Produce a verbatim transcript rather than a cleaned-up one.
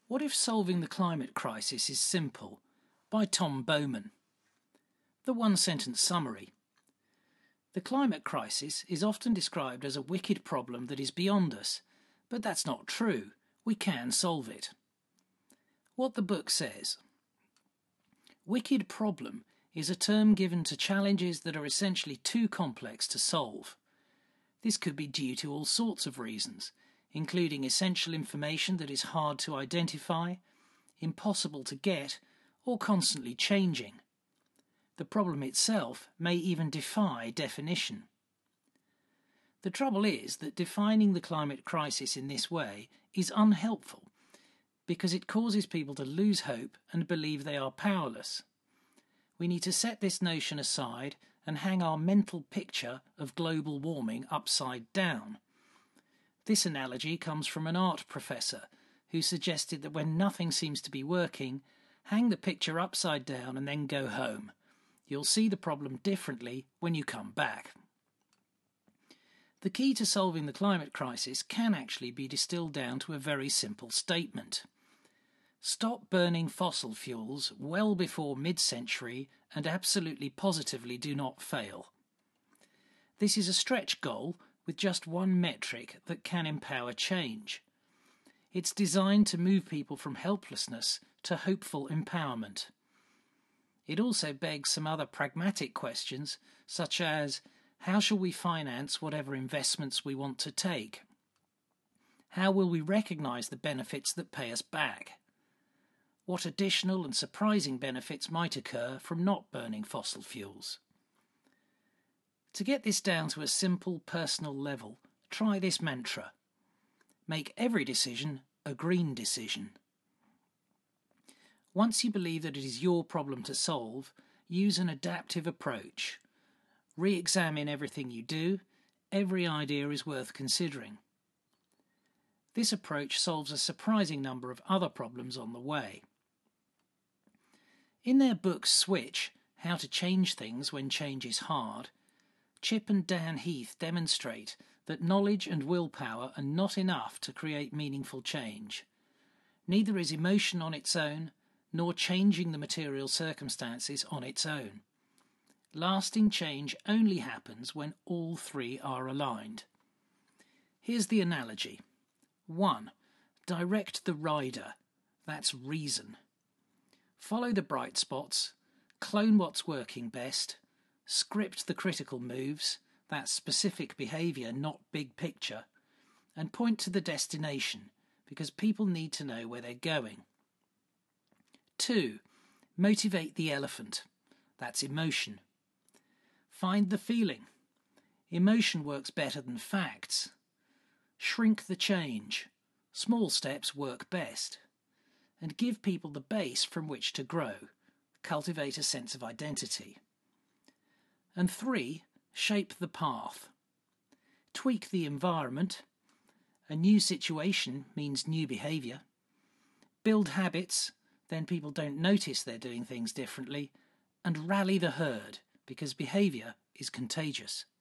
What if solving the climate crisis is simple? By Tom Bowman. The one-sentence summary. The climate crisis is often described as a wicked problem that is beyond us, but that's not true. We can solve it. What the book says. Wicked problem is a term given to challenges that are essentially too complex to solve. This could be due to all sorts of reasons, including essential information that is hard to identify, impossible to get, or constantly changing. The problem itself may even defy definition. The trouble is that defining the climate crisis in this way is unhelpful because it causes people to lose hope and believe they are powerless. We need to set this notion aside and hang our mental picture of global warming upside down. This analogy comes from an art professor who suggested that when nothing seems to be working, hang the picture upside down and then go home. You'll see the problem differently when you come back. The key to solving the climate crisis can actually be distilled down to a very simple statement. Stop burning fossil fuels well before mid-century and absolutely positively do not fail. This is a stretch goal with just one metric that can empower change. It's designed to move people from helplessness to hopeful empowerment. It also begs some other pragmatic questions, such as, how shall we finance whatever investments we want to take? How will we recognise the benefits that pay us back? What additional and surprising benefits might occur from not burning fossil fuels? To get this down to a simple personal level, try this mantra. Make every decision a green decision. Once you believe that it is your problem to solve, use an adaptive approach. Re-examine everything you do. Every idea is worth considering. This approach solves a surprising number of other problems on the way. In their book Switch, How to Change Things When Change is Hard, Chip and Dan Heath demonstrate that knowledge and willpower are not enough to create meaningful change. Neither is emotion on its own, nor changing the material circumstances on its own. Lasting change only happens when all three are aligned. Here's the analogy. one. Direct the rider. That's reason. Follow the bright spots, clone what's working best, script the critical moves, that's specific behaviour, not big picture, and point to the destination, because people need to know where they're going. two. Motivate the elephant. That's emotion. Find the feeling. Emotion works better than facts. Shrink the change. Small steps work best. And give people the base from which to grow. Cultivate a sense of identity. And three, shape the path. Tweak the environment. A new situation means new behaviour. Build habits, then people don't notice they're doing things differently. And rally the herd, because behaviour is contagious.